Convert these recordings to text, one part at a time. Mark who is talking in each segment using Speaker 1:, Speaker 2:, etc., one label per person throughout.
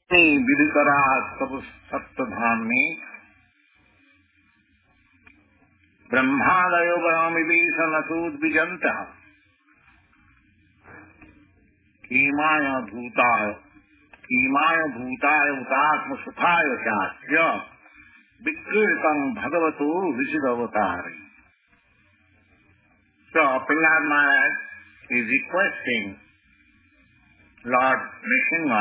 Speaker 1: विधिकरा सब सप्तधाम में ब्रह्मादयो ब्रह्मविवेशनसूद्विजंत कीमाय भूताय उतात्म सुखाय चास्य विकृतं भगवतो विशुद्धवतारे. So Prahlad Maharaj is requesting Lord Nrsimha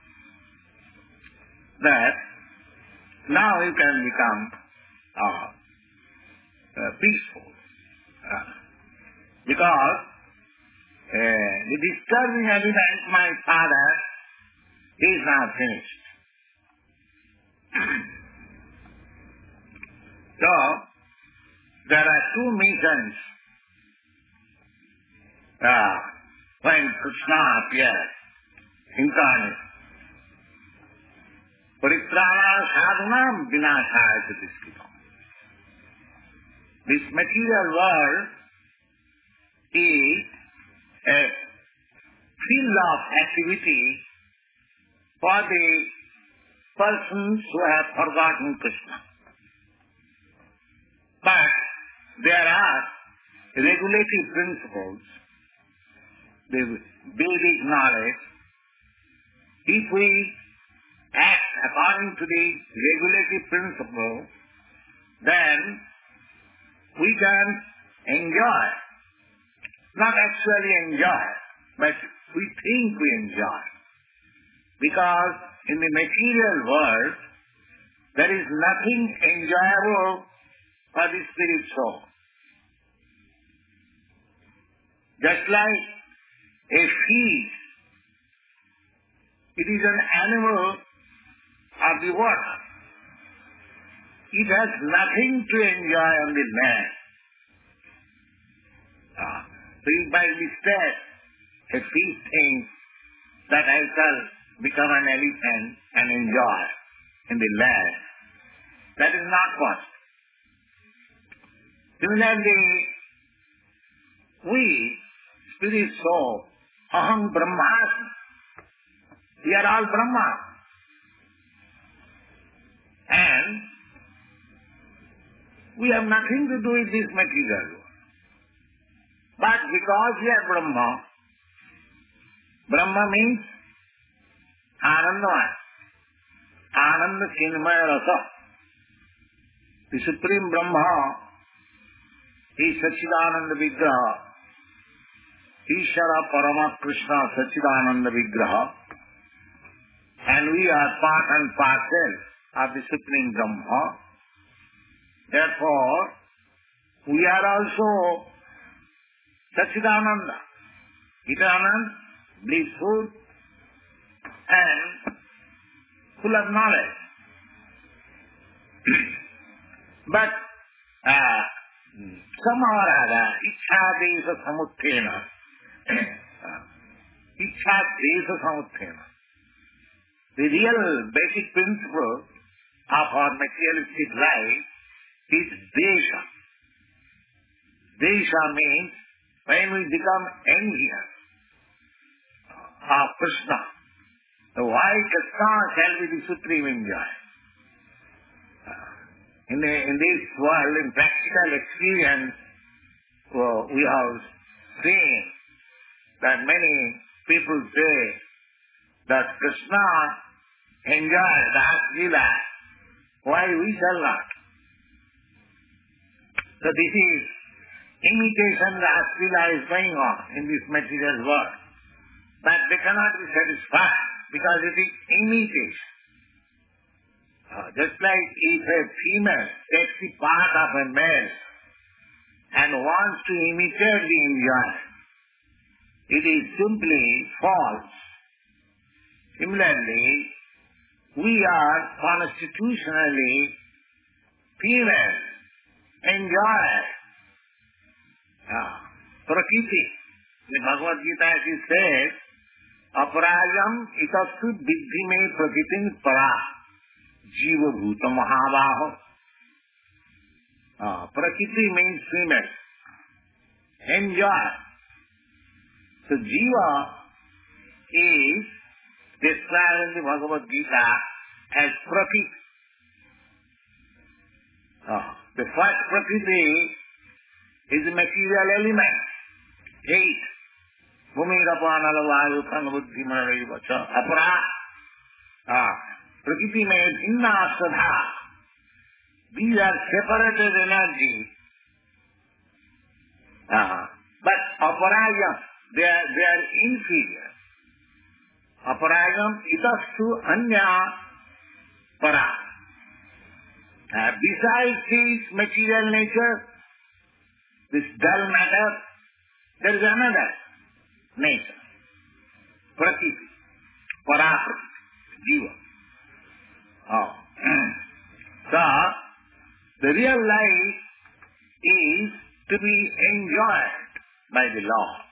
Speaker 1: that now you can become peaceful, because the disturbing element my father is now finished. So there are two missions when Krishna appears incarnate. Paritrana sadhanam vinashaya chatiskrita. This material world is a field of activity for the persons who have forgotten Krishna. But there are regulative principles, the Vedic knowledge. If we act according to the regulative principle, then we can enjoy, not actually enjoy, but we think we enjoy. Because in the material world, there is nothing enjoyable for the spirit soul. Just like a fish, it is an animal of the water. It has nothing to enjoy on the land. So if by mistake a fish thinks that I shall become an elephant and enjoy in the land, that is not possible. Similarly, we, spirit soul, aham brahmasmi, we are all Brahma. And we have nothing to do with this material world. But because we are Brahma, Brahma means Anandamaya, Ananda Chinmaya Rasa. The Supreme Brahma is Sachidananda Vigraha, Ishara Parama Krishna Sachidananda Vigraha, and we are part and parcel of the Supreme Brahma. Therefore, we are also Sachidananda, eternal, blissful, and full of knowledge. But somehow or other, Ichha Desa Samuttena, Ichha Desa Samuttena, the real basic principle of our materialistic life is Desha. Desha means when we become envious of Krishna, so why Krishna shall be the supreme enjoy? In this world, in practical experience, we have seen that many people say that Krishna enjoys Rasa-lila, why we shall not? So this is imitation Rasa-lila is going on in this material world. But they cannot be satisfied because it is imitation. Just like if a female takes the part of a male and wants to imitate the enjoyment, it is simply false. Similarly, we are constitutionally female, enjoy Prakriti. The Bhagavad Gita it says, Aparayam itastu viddhi me prakritim para jiva bhuta mahabaho. Prakriti means female. Enjoy. So jiva is described in the Bhagavad Gita as Prakriti. The first Prakriti is the material element. 8. Bhumi Rapana Vayu Kanabuddhi Manarivacha Apara. Prakriti means Inna Sadha. These are separated energy. But aparayam, they are inferior. Aparayam itastu anya para. Besides this material nature, this dull matter, there is another nature. Prakriti. Paraprakriti. Jiva. So, the real life is to be enjoyed by the Lord.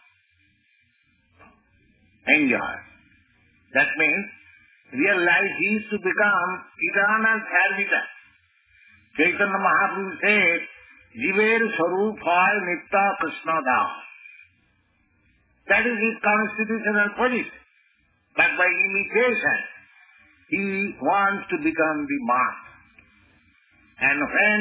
Speaker 1: Enjoyed. That means real life is to become eternal servitor. Chaitanya Mahaprabhu said, Jiver Sarup Hoy Nitta Krishna Das. That is his constitutional position. But by imitation, he wants to become the master. And when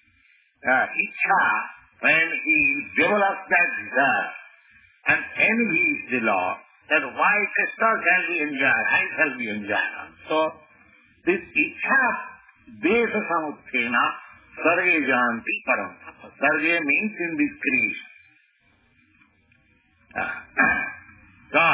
Speaker 1: when he develops that desire and envies the Lord, that why Krishna shall be enjoyed, I shall be enjoyed. So, this Ichha Desa Samuthena Sarge Janti Param. Sarge means in this creation. So,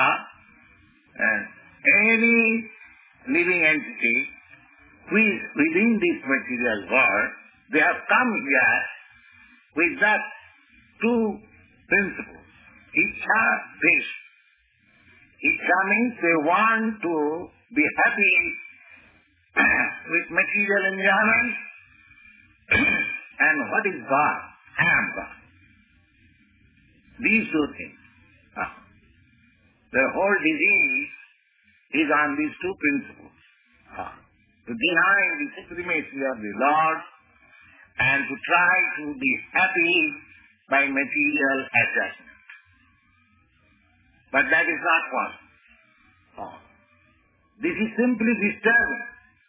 Speaker 1: any living entity who is within this material world, they have come here with that two principles. Ichha, Desha. Ichha means they want to be happy with material enjoyment. And what is God? I am God. These two things. The whole disease is on these two principles. To deny the supremacy of the Lord and to try to be happy by material attachment. But that is not possible. This is simply disturbing.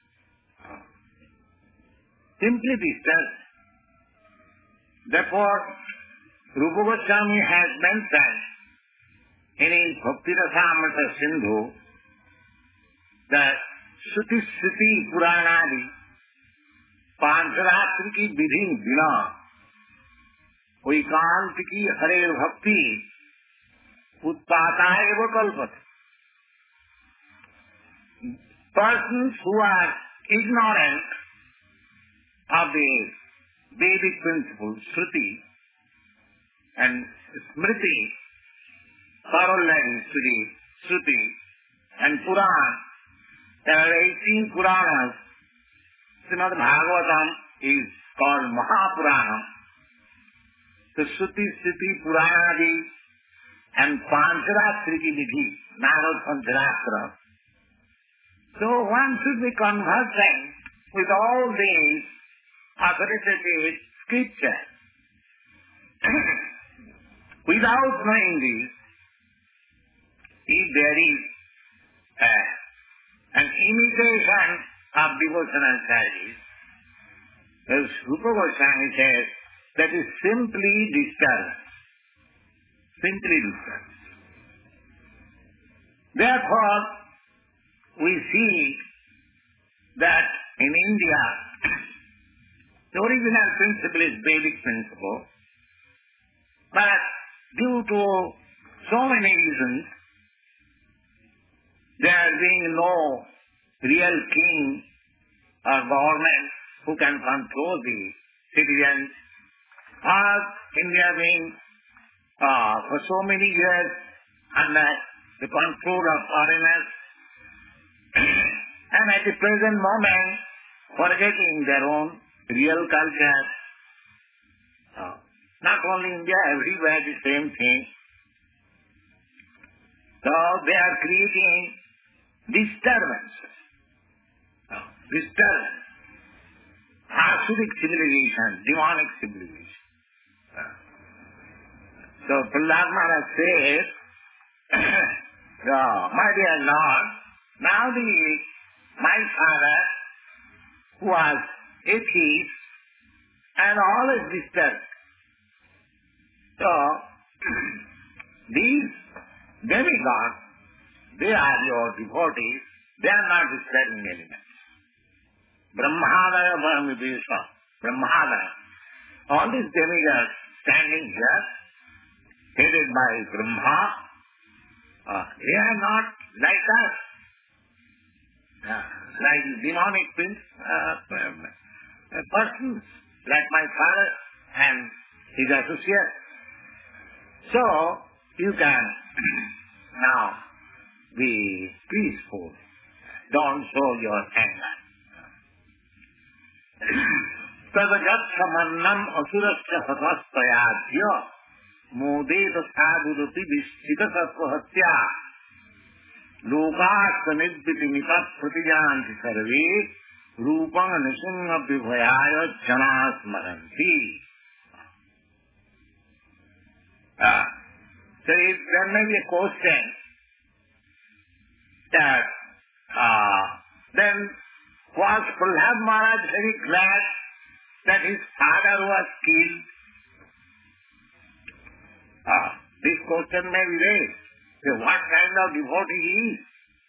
Speaker 1: Simply disturbing. Therefore, Rupa Goswami has mentioned in his Bhakti Rasamrita Sindhu that Shruti Sriti Puranadi Pancharatra की विधि बिना कोई कांत की हरे भक्ति उत्पाता एवं कल्पत. Persons who are ignorant of the Vedic principles, Shruti and Smriti, corollaries to the Shruti and Puran. There are 18 Puranas. Srimad Bhagavatam is called Mahapurana. So Shruti, Smriti, Puranadi and Pancharashtra ki vidhi, Narad Pancharashtra. So one should be conversant with all these authoritative scriptures. Without knowing this, if there is an imitation of devotional service, as Rupa Goswami says, that is simply disturbance. Simply disturbance. Therefore, we see that in India, the original principle is Vedic principle, but due to so many reasons, there being no real king or government who can control the citizens, or India being for so many years under the control of foreigners, and at the present moment forgetting their own real culture. Not only India, everywhere the same thing. So they are creating disturbances. Disturbance. Asurik civilization, demonic civilization. So Prahlad Maharaj says, my dear Lord, Now my father, who was atheist and always disturbed. So, these demigods, they are your devotees, they are not disturbing elements. Brahmadaya Brahmadesha, Brahmadaya. All these demigods standing here, headed by Brahma, they are not like us. Like demonic persons, like my father and his associates. So, you can now be peaceful. Don't show your anger. Tadajat samannam asurasya hatastayadya modeta sadhurati vishchita sattvahatya lokasaniddhiti nipat pratijanti sarve rupam nishinga vibhayaya janasmaranti. So if there may be a question that then was Prahlad Maharaj very glad that his father was killed? This question may be raised. So what kind of devotee he is?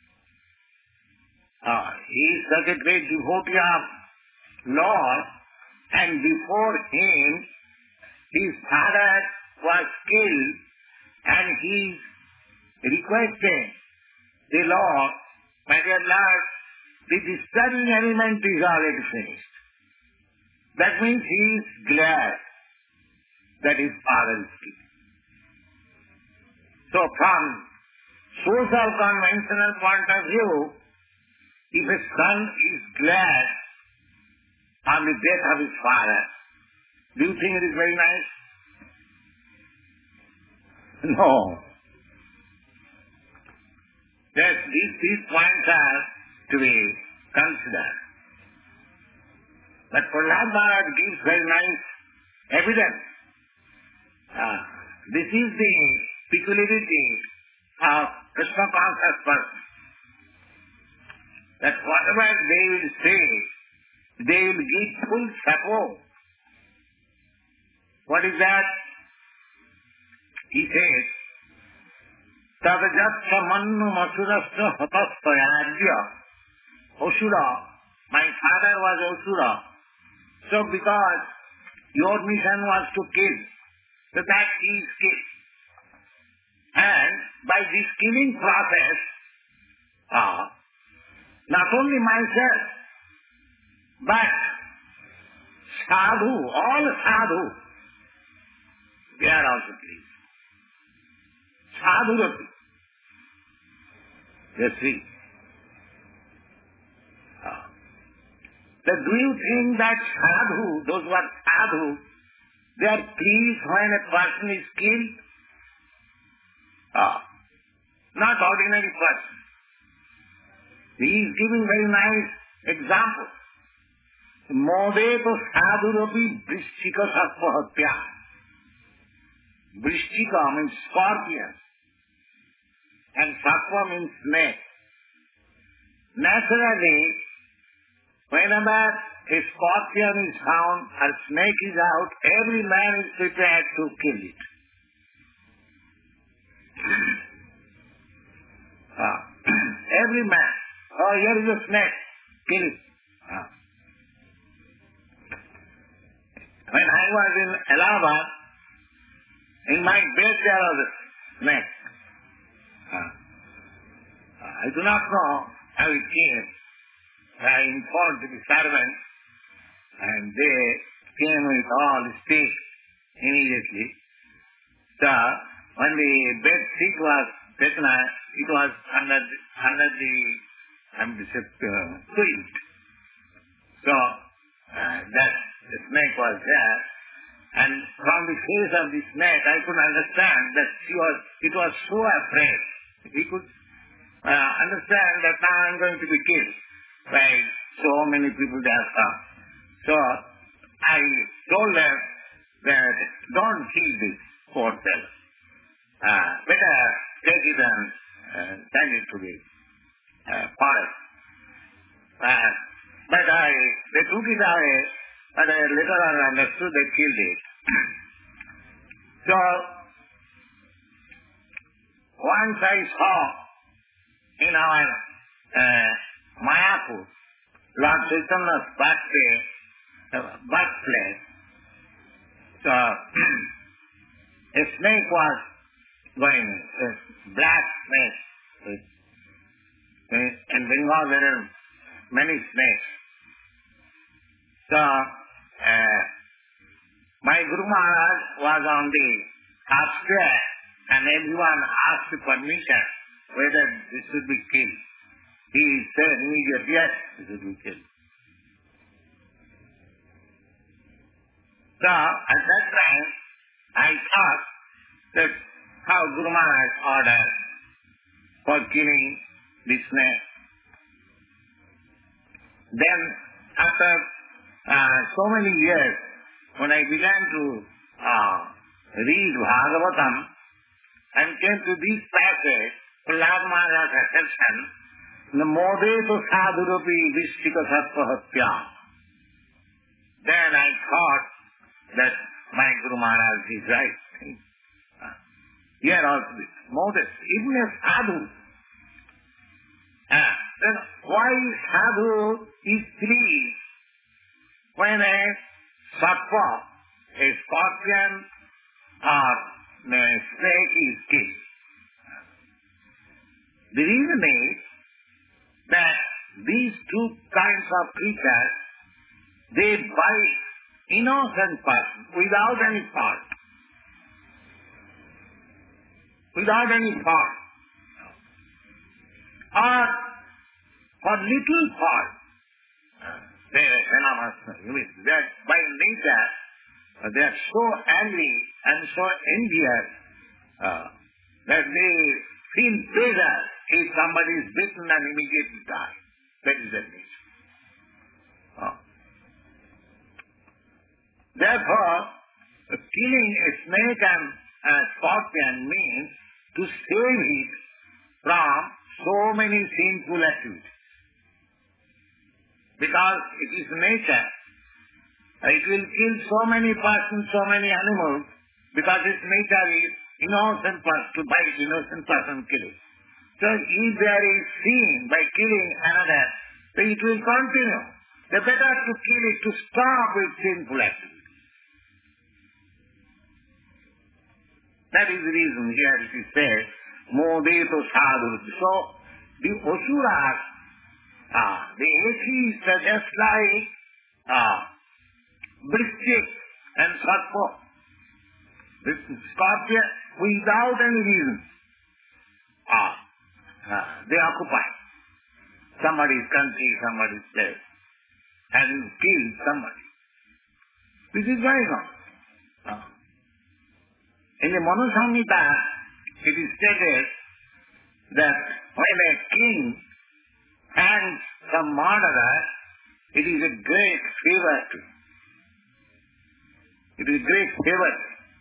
Speaker 1: He is such a great devotee of Lord, and before him his father was killed, and he requested the Lord, my dear Lord, the disturbing element is already finished. That means he is glad that his father is killed. So from social conventional point of view, if a son is glad on the death of his father, do you think it is very nice? No. Yes, these points are to be considered. But Prahlad Maharaj gives very nice evidence. This is the peculiarity of Krishna conscious person. That whatever they will say, they will give full support. What is that? He says, Tadajat samannu masurasya hatastayadya. Asura, my father was Asura. So because your mission was to kill, so that he is killed. And by this killing process, not only myself, but sadhu, all sadhu, they are also killed. Sadhurati. You see. So do you think that sadhu, those who are sadhu, they are pleased when a person is killed? Not ordinary person. He is giving very nice example. Modeto sadhurapi vrishchika sattvahatya. Vrishchika means scorpion. And sattva means snake. Naturally, whenever a scorpion is found or snake is out, every man is prepared to kill it. Every man. Oh, here is a snake. Kill it. When I was in Allahabad, in my bed there was a snake. I do not know how it came. I informed the servants, and they came with all sticks immediately. So when the bed sheet was taken out, it was under the quilt. So that the snake was there, and from the face of the snake I could understand that it was so afraid. He could understand that now I am going to be killed by so many people they have come. So I told them that don't kill this poor fellow. Better take it and send it to the forest. But they took it away, but later on I understood they killed it. So, once I saw in our Mayapur, Lord Chaitanya's birthplace, so a snake was going, a black snake. In Bengal there are many snakes. So, my Guru Maharaj was on the upstairs and everyone asked permission whether this should be killed. He said immediately, yes, this should be killed. So, at that time, I thought that how Guru Maharaj ordered for killing the snake. Then, after so many years, when I began to read Bhagavatam and came to this passage, Prahlad Maharaj had mentioned, Namodeto sadhurupi vishtika sattvahatya. Then I thought that my Guru Maharaj is right. Here also, modest, even a sadhu. Then why sadhu is pleased when a sattva, a scorpion or a snake is killed? The reason is that these two kinds of creatures, they bite innocent person without any fault. Without any fault. Or for little fault. They are venomous. They are by nature, they are so angry and so envious that they feel pleasure if somebody is bitten and immediately die. That is their nature. Therefore, killing a snake and a scorpion means to save it from so many sinful activities. Because it is nature. It will kill so many persons, so many animals, because its nature is innocent person, to bite innocent person, kill it. So if there is sin by killing another, then it will continue. The better to kill it to stop its sinful activity. That is the reason here it is said, Modeto sadhu. So the Asuras, the atheists are just like Vrishchik and Sarpa. This scorpion, without any reason, they occupy somebody's country, somebody's place, and kill somebody. This is going on. In the Manu Samhita, it is stated that when a king hangs some murderer, it is a great favor to him. It is a great favor.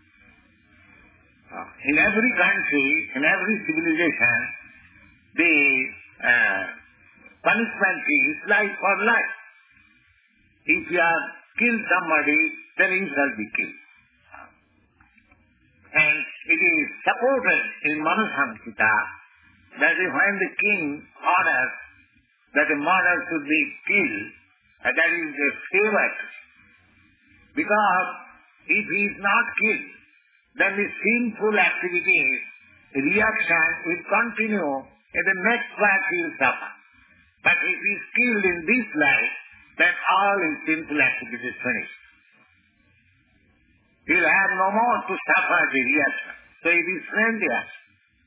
Speaker 1: In every country, in every civilization, the punishment is life for life. If you have killed somebody, then he shall be killed. And it is supported in Manu Samhita that when the king orders that a murderer should be killed, that is a favor. Because if he is not killed, then the sinful activities, reaction will continue in the next life he will suffer. But if he is killed in this life, then all his sinful activities finish. He will have no more to suffer the reaction. So it is friendly action.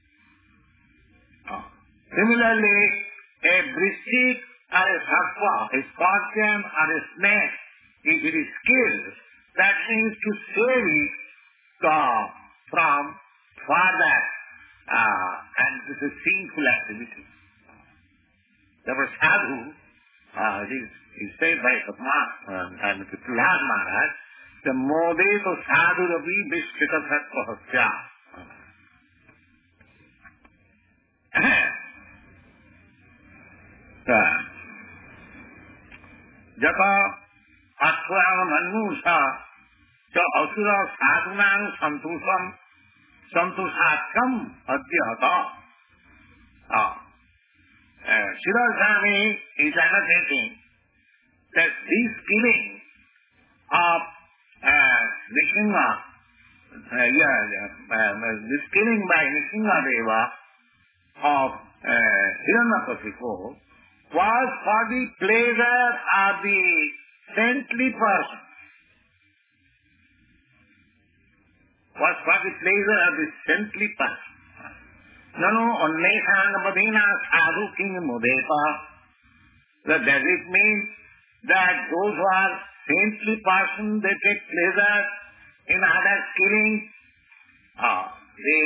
Speaker 1: Similarly, a vrishchik or a sarpa, a scorpion or a snake, if it is killed, that means to save it from further and this is sinful activity. Therefore, sadhu, is said by and Prahlad Maharaj, the modeto sadhu ravi vishchika sattva. Jata Attvang Manusa So Asura Sadhunang Santushatkam Adhyata. Sridhar Swami is annotating that this killing of Nrsimha, this killing by Nrsimha Deva of Hiranyakashipu was for the pleasure of the saintly person. Was for the pleasure of the saintly person. Nanu Anneshang Badina Sadhu King Mudeta. Does it mean that those who are saintly person, they take pleasure in others' killing? They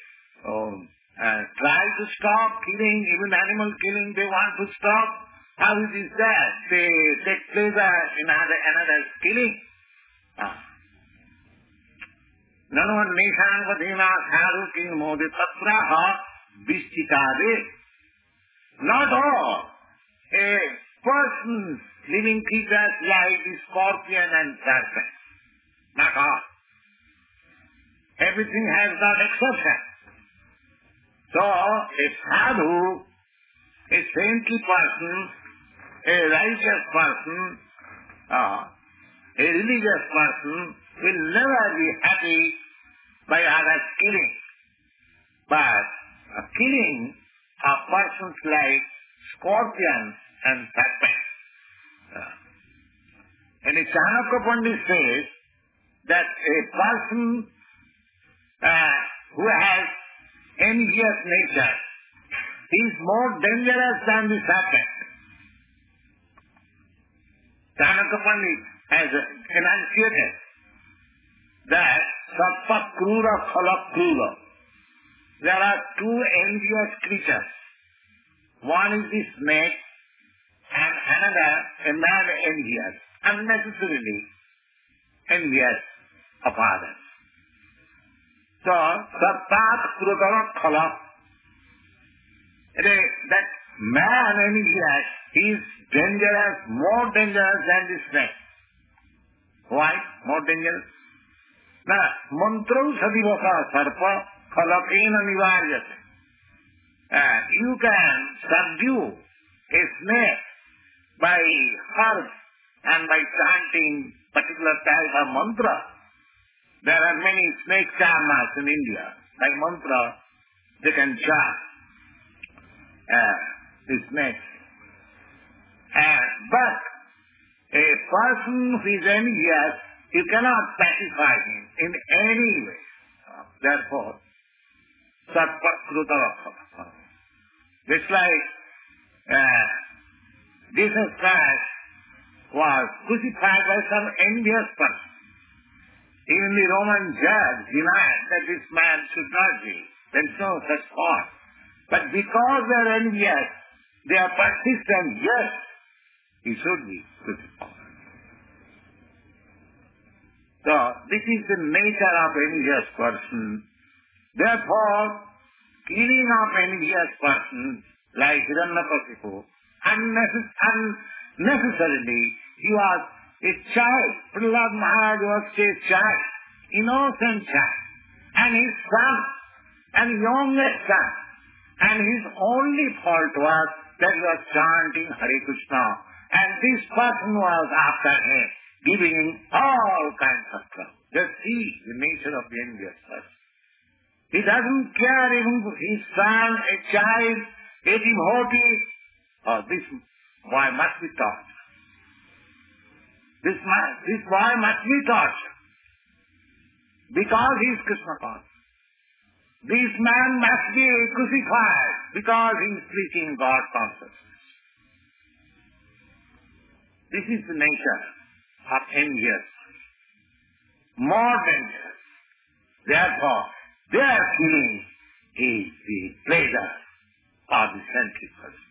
Speaker 1: try to stop killing, even animal killing they want to stop. How it is that? They take pleasure in another's killing. Nanu Anneshang Badina Sadhu King Mudeta Tatraha Vishchitade. Not all. A person living creatures like the scorpion and serpent. Not all. Everything has got exception. So, a sadhu, a saintly person, a righteous person, a religious person will never be happy by others killing. But killing of persons like scorpions and serpents. And Chanakya Pandit says that a person who has envious nature is more dangerous than the serpent. Chanakya Pandit has enunciated that Sappa Krura Khala Krura. There are two envious creatures. One is the snake and another a man envious, unnecessarily envious of others. So, Sappat Krura Khala. That man envious is dangerous, more dangerous than the snake. Why? More dangerous? Mantrau Sadivaka Sarpa Khalakena Nivaryate. You can subdue a snake by herbs and by chanting particular type of mantra. There are many snake charmers in India. By mantra, they can charm the snakes. But a person who is envious, you cannot pacify him in any way. Therefore, Satpakrutavakha. Just like Jesus Christ was crucified by some envious person. Even the Roman judge denied that this man should not be. There is no such thought. But because they are envious, they are persistent, yes, he should be crucified. So, this is the nature of envious person. Therefore, killing of envious persons like Hiranyakashipu, unnecessarily, he was a child. Prahlad Maharaj was a child, innocent child, and his son, and youngest son, and his only fault was that he was chanting Hare Krishna, and this person was after him, giving him all kinds of trouble. Just see the nature of the envious person. He doesn't care even his son, a child, 1840. This boy must be taught. This boy must be taught. Because he is Krishna conscious. This man must be crucified because he is preaching God consciousness. This is the nature of envious. More dangerous. Therefore, their killing is the pleasure of the saintly person.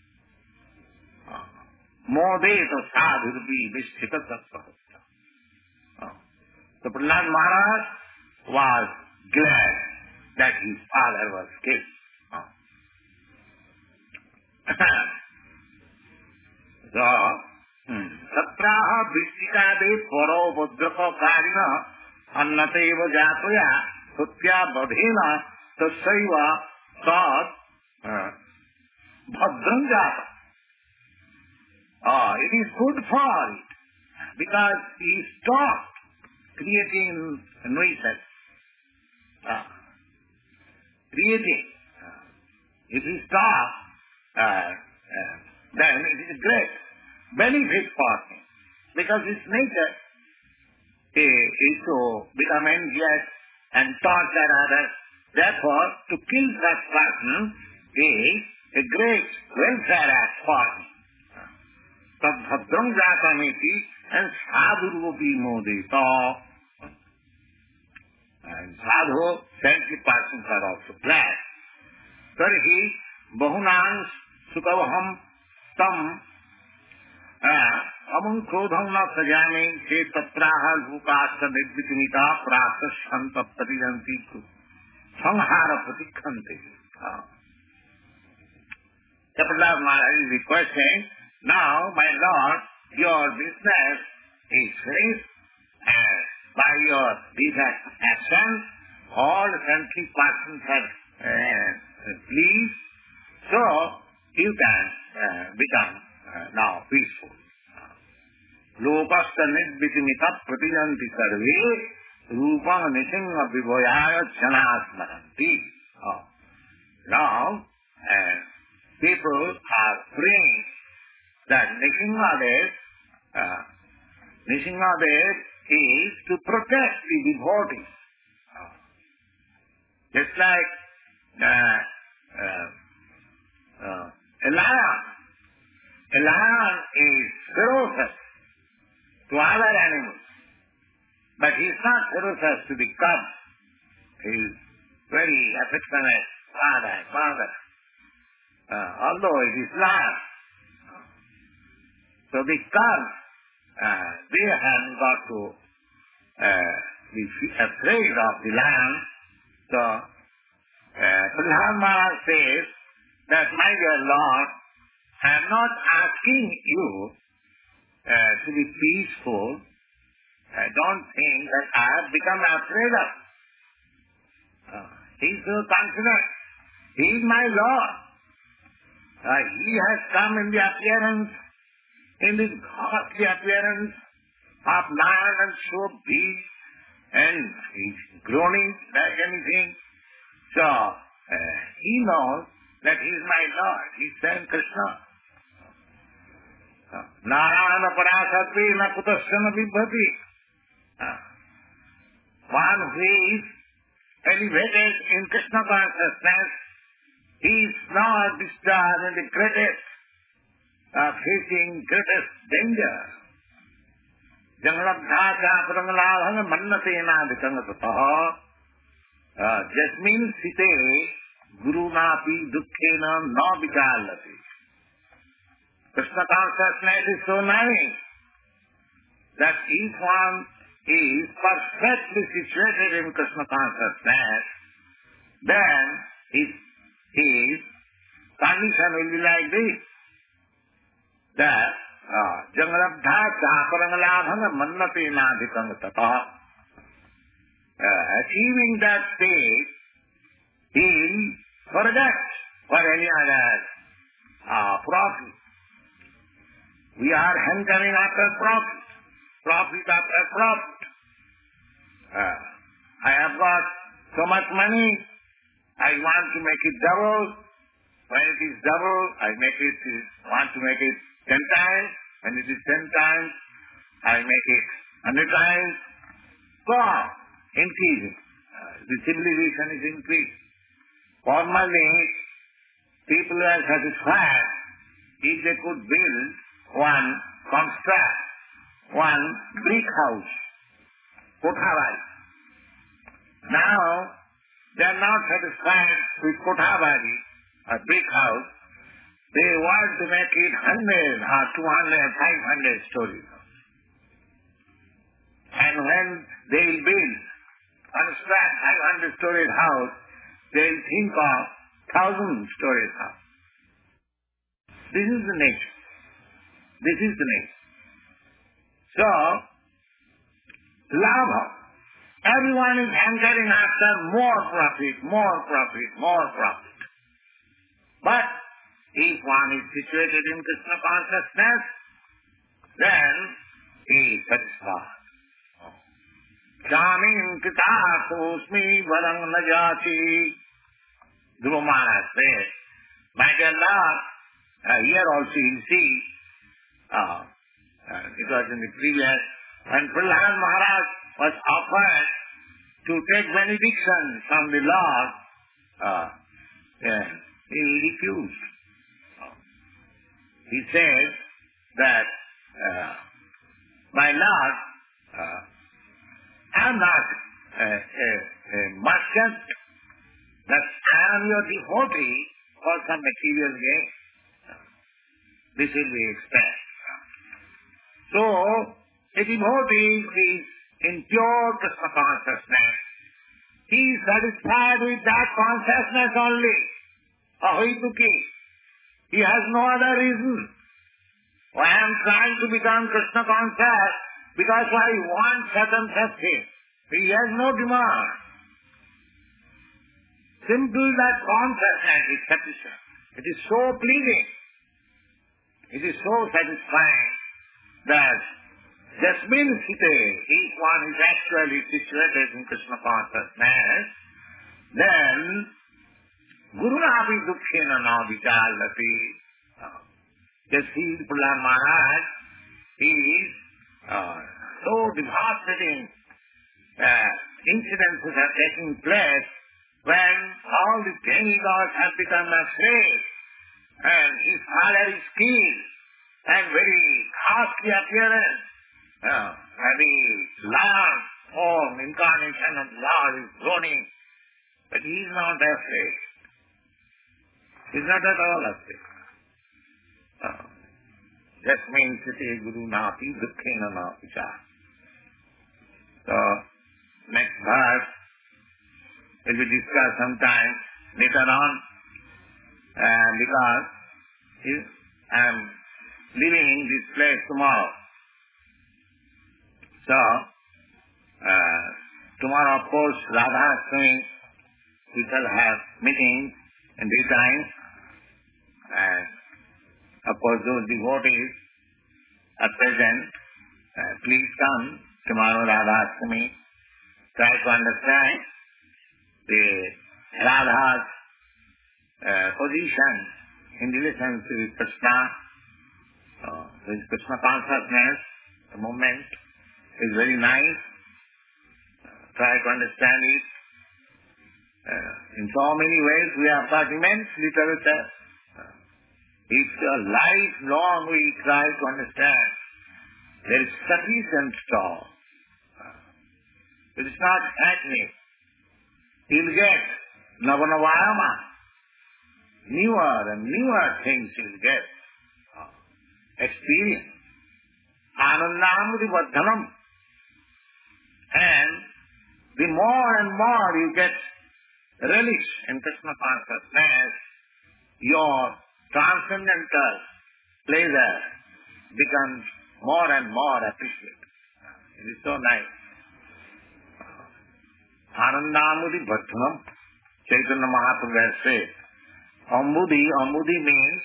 Speaker 1: Modeta sadhurvi vishchita sattva. So Prahlad Maharaj was glad that his father was killed. So, satraha vishtikade paro vadraka karina annateva jataya sutya badhena tasaiva sad bhadram jata. It is good for it because he stopped creating nuisance. If he stops, then it is great benefit for him because his nature is to become envious and torture others. Therefore, to kill such person is a great welfare act for him. Tad bhadram jatamiti and sadhurupi modita. And sadhu, saintly persons are also glad. Tarhi bahunam sukavaham tam amam krodham na sajame che tatraha lukasta nidvitimita prasashanta pariyanti sanghara pratikhante. Kapilavastu Maharaj is requesting, now, my Lord, your business is finished, and by your decent action, all saintly persons are pleased, so you can become now peaceful. Lokasta nidvitimita pratijanti sarve rupam nishinga vibhoyaya janasmaranti. Now, people are praying that Nishingadev is to protect the devotees. Just like a lion. A lion is ferocious to other animals, but he is not ferocious to the cub. He is very affectionate, father. Although it is lion. So the cubs, they have got to be afraid of the lion. So Prahlad Maharaj says that, my dear Lord, I am not asking you to be peaceful. Don't think that I have become afraid of. He is so confident. He is my Lord. He has come in the appearance, in this ghastly appearance of lion and so big, and he is groaning like anything. So, he knows that he is my Lord. He is saying Krishna. Narayana parasatve na kutasana vibhati. One who is elevated in Krishna consciousness, he is not disturbed in the greatest, facing greatest danger. Jangalabdhacha parangaladhana mannatena vitangatataha jasmin site gurunapi dukkhena na vikalati. Krishna consciousness is so nice that if one is perfectly situated in Krishna consciousness, then his condition will be like this, that jangalabdhacha parangaladhana mannatena vitangatataha. Achieving that state, he forgets for any other profit. We are hankering after profit after profit. I have got so much money, I want to make it double. When it is double, want to make it 10 times. When it is 10 times, I make it 100 times. So, increasing. The civilization is increased. Formerly, people were satisfied if they could construct one brick house, Kothavadi. Now, they are not satisfied with Kothavadi, a brick house. They want to make it 100 or 200, 500 stories. And when they will construct 500 stories house, they will think of 1,000 stories house. This is the nature. This is the nature. So, labha. Everyone is hankering after more profit, more profit, more profit. But if one is situated in Krishna consciousness, then he is satisfied. Shamim kitasosmi varang najati. Dhruva Maharaj says, my dear Lord, here also you see, it was in the previous, when Prahlad Maharaj was offered to take benediction from the Lord, he refused. He said that, my Lord, I am not a merchant, that I am your devotee for some material gain. This will be expressed. So, a devotee is in pure Krishna consciousness. He is satisfied with that consciousness only. Ahituki. He has no other reason. I am trying to become Krishna conscious because I want certain thing. He has no demand. Simply that consciousness is sufficient. It is so pleasing. It is so satisfying that Jasmin Site, if one is actually situated in Krishna consciousness, then Gurunapi Dukkhena na vichalati. Just see Prahlad Maharaj, he is so devastating incidences are taking place when all the demigods have become afraid and his father is killed and very ghastly appearance, and the lion form, incarnation of the Lord is groaning, but he is not afraid. He is not at all afraid. That means it is Guru Nati Dukkhena na Picha. So, next verse will be discussed sometime later on, because I am leaving this place tomorrow. So, tomorrow of course Radha Astami, we shall have meetings in daytime, and of course those devotees are present. Please come tomorrow Radha Astami. Try to understand the Radha's position in relationship with Krishna. His Krishna consciousness, the moment, is very nice. Try to understand it. In so many ways we have got immense literature. If lifelong we try to understand, there is sufficient store. It is not hackneyed. You'll get Navanavayama. Newer and newer things you'll get. Experience. Anandamudi Vardhanam. And the more and more you get relish in Krishna consciousness, your transcendental pleasure becomes more and more appreciated. It is so nice. Anandamudi Bhattanam, Chaitanya Mahaprabhu says. Ambudi means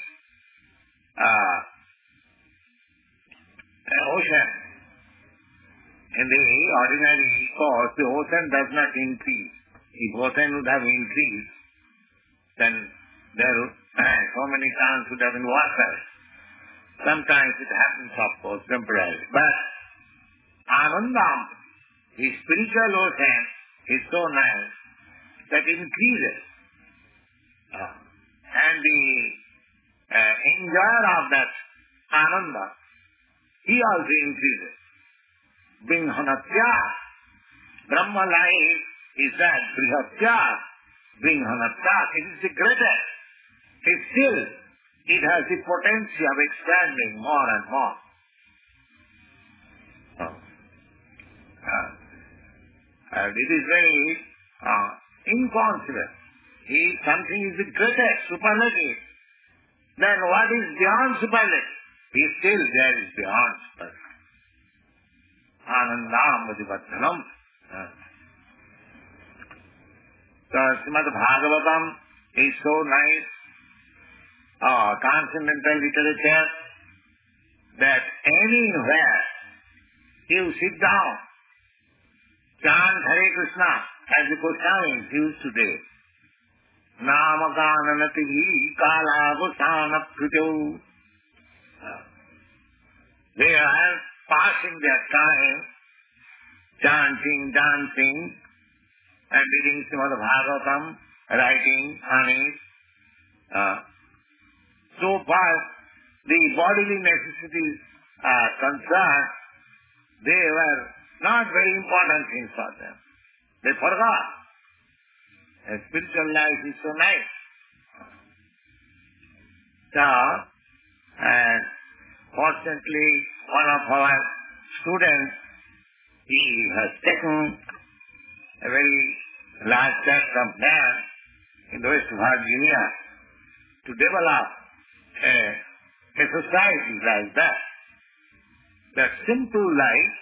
Speaker 1: ocean. In the ordinary course, the ocean does not increase. If ocean would have increased, then there would so many times would have been water. Sometimes it happens, of course, temporarily. But Anandam, the spiritual ocean, is so nice that it increases. And the enjoyer of that Ananda, he also increases. Bringhanatya, Brahma life is that Brihatya, Bringhanatya, it is the greatest. It has the potential of expanding more and more. And it is very inconceivable. If something is the greatest, superlative, then what is beyond superlative? He is still there is beyond Spursh. Anandam Vadivattanam. So Srimad Bhagavatam is so nice, transcendental literature, that anywhere you sit down, chant Hare Krishna, as the Goswamis used to do. Namagananatihi kalavasana prityo. They are passing their time chanting, dancing, and reading Srimad Bhagavatam, writing on it. So far, the bodily necessities are concerned, they were not very important things for them. They forgot. A spiritual life is so nice. So, and fortunately, one of our students, he has taken a very large tract of land in West Virginia to develop a society like that. That simple life,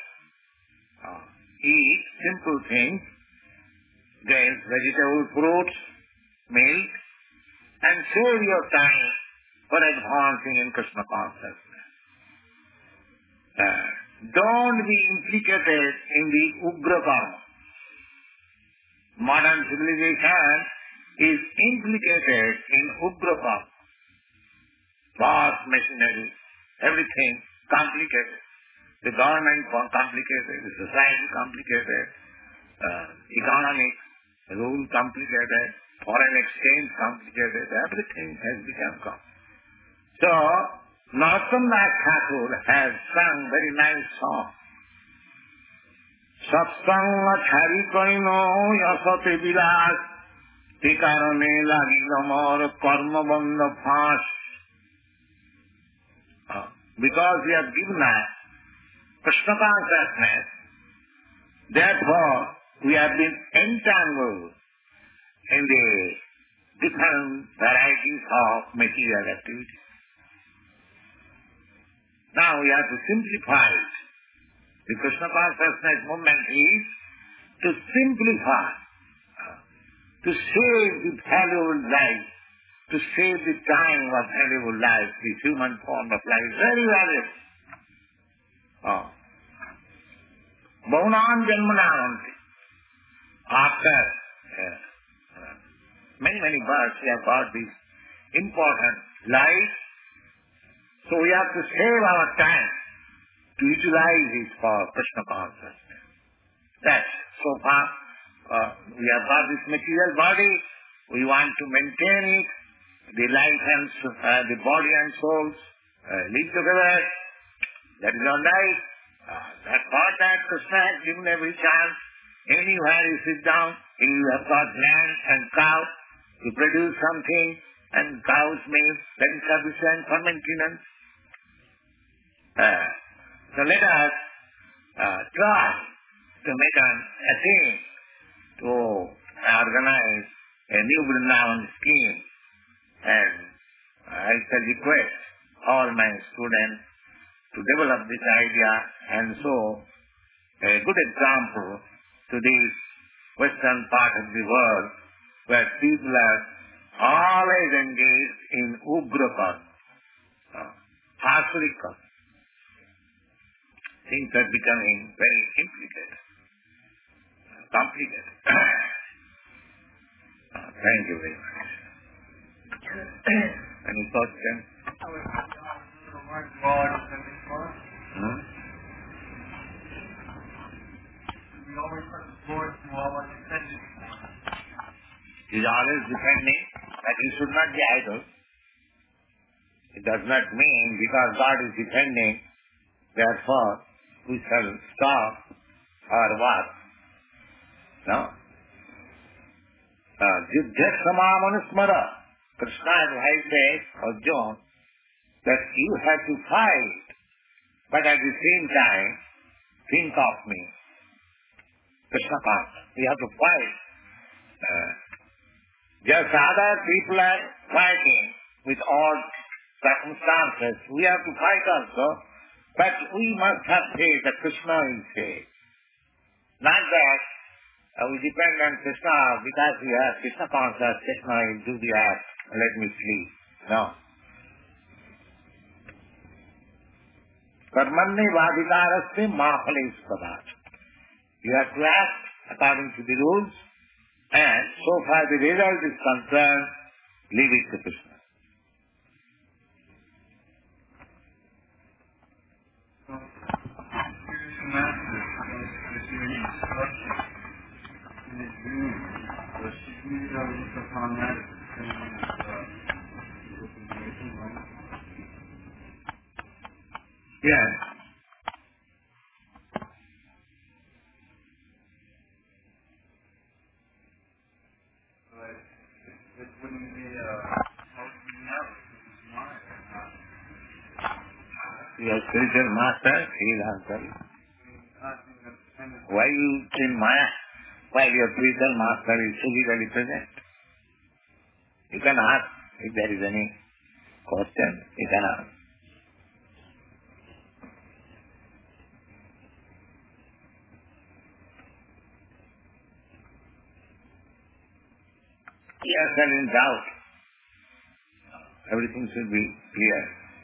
Speaker 1: eat simple things, get vegetable, fruits, milk, and save your time for advancing in Krishna consciousness. Don't be implicated in the Ugra karma. Modern civilization is implicated in Ugra karma. Vast machinery, everything complicated. The government complicated, the society complicated, economics, rule complicated, foreign exchange complicated, everything has become complicated. So, Narottam Das Thakur has sung very nice song. Satsanga chari kaino yasate vilas, tikarane lagil amar karma bandha phas. Because we have given us Krishna consciousness, therefore we have been entangled in the different varieties of material activities. Now we have to simplify it. The Krishna consciousness movement is to simplify, to save the valuable life, to save the time of valuable life, the human form of life is very valuable. Bhavanam janmananti. After many births we have got this important life, so we have to save our time to utilize it for Krishna consciousness. That's so far we have got this material body, we want to maintain it, the life and the body and souls live together. That is all right. That for that Krishna has given every chance. Anywhere you sit down, you have got land and cow to produce something, and cow's milk, that is sufficient for maintenance. So let us try to make an attempt to organize a new Vrindavan scheme, and I shall request all my students to develop this idea, and so a good example to this western part of the world where people are always engaged in Ugra karma, Asuric karma. Things are becoming very complicated. Thank you very much. Any questions?
Speaker 2: We always put the Lord to all our dependence.
Speaker 1: He is always depending, but he should not be idle. It does not mean because God is depending, therefore we shall stop our work. No? Jiddhasamamanusmara. Krishna advises Arjuna that you have to fight, but at the same time, think of me. Krishna consciousness. You have to fight. Just other people are fighting with all circumstances, we have to fight also. But we must have faith that Krishna will save. Not that we depend on Krishna because we have Krishna conscious, Krishna will do the act, let me sleep. No. Karmanne vadikaraste mahales padat. You have to act according to the rules, and so far the result is concerned, leave it to Krishna.
Speaker 2: Master, if you're instruction in a dream, should we look upon that
Speaker 1: Yes.
Speaker 2: But it wouldn't be helping out if it's not or not.
Speaker 1: Your spiritual master, he will answer you. Why you in Maya? While your spiritual master is physically present. You can ask if there is any question. You can ask. Yes, and in doubt. Everything should be clear.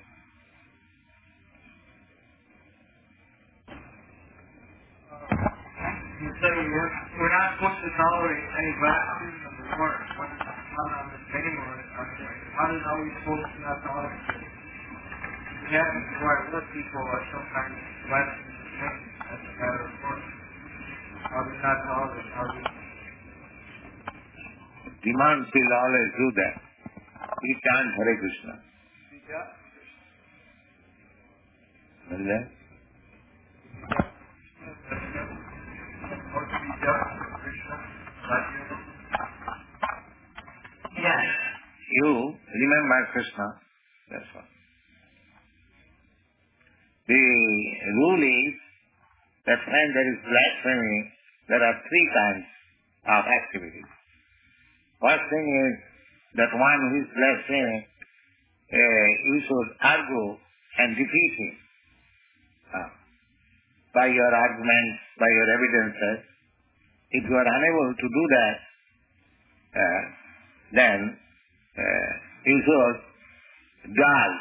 Speaker 2: You say we're not supposed to tolerate any blasphemy of the Lord. What is not understanding or how are we supposed to not tolerate it? It happens to our other people are sometimes blaspheming the name as a matter of course. How do we not tolerate? How do we...
Speaker 1: Demands will always do that. We chant Hare Krishna. And then? Yes. You remember Krishna. That's all. The rule is that when there is blasphemy, there are three kinds of activities. First thing is that one who is blaspheming, you should argue and defeat him. By your arguments, by your evidences. If you are unable to do that, then you should die.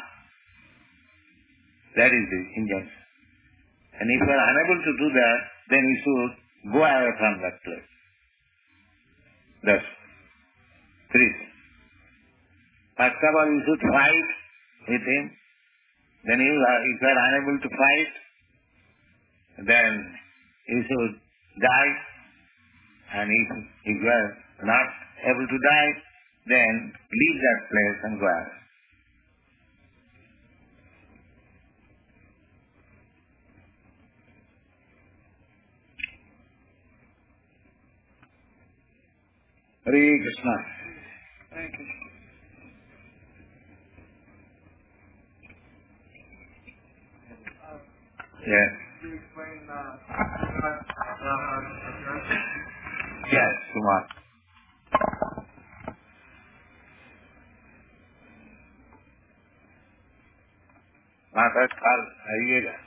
Speaker 1: That is the injunction. And if you are unable to do that, then you should go away from that place. That's three things. First of all, you should fight with him. Then if you are unable to fight, then you should die. And if you are not able to die, then leave that place and go out. Hare Krishna.
Speaker 2: Thank you.
Speaker 1: Yes.
Speaker 2: Can you explain
Speaker 1: Yes, Kumar. Maharaj, कल आइएगा.